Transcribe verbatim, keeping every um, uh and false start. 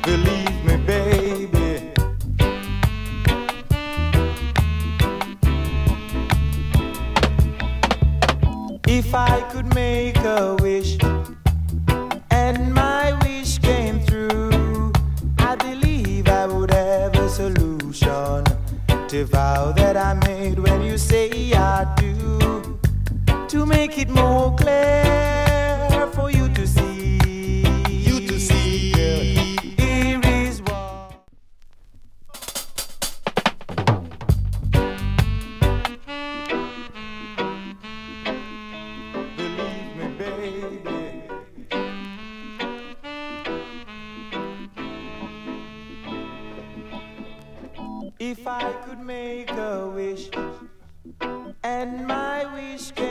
Believe me, baby. If I could make a wish and my wish came through, I believe I would have a solution to vow that I made when you say I do, to make it more clear for you to see. You to see. Here is what. Believe me, baby. If I could make a wish and my wish came